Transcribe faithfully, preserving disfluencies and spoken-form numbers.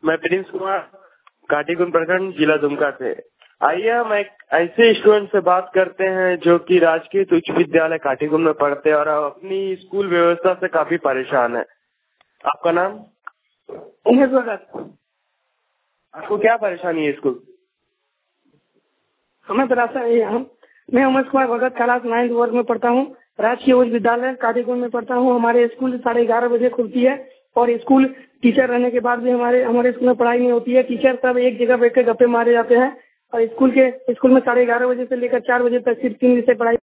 मैं प्रिंस कुमार, काटीगुंड प्रखंड, जिला दुमका से। आइए हम एक ऐसे स्टूडेंट से बात करते हैं जो कि राजकीय उच्च विद्यालय काटीगुंड में पढ़ते हैं और अपनी स्कूल व्यवस्था से काफी परेशान है। आपका नाम? उमेश भगत। आपको क्या परेशानी है स्कूल? हमें परेशानी हम मैं उमेश कुमार भगत क्लास नाइन्थ वर्ग में पढ़ता हूँ। राजकीय उच्च विद्यालय काटीगुंड में पढ़ता हूँ। हमारे स्कूल साढ़े ग्यारह बजे खुलती है और स्कूल टीचर रहने के बाद भी हमारे हमारे स्कूल में पढ़ाई नहीं होती है। टीचर सब एक जगह बैठ कर गप्पे मारे जाते हैं और स्कूल के स्कूल में साढ़े ग्यारह बजे से लेकर चार बजे तक सिर्फ तीन विषय पढ़ाई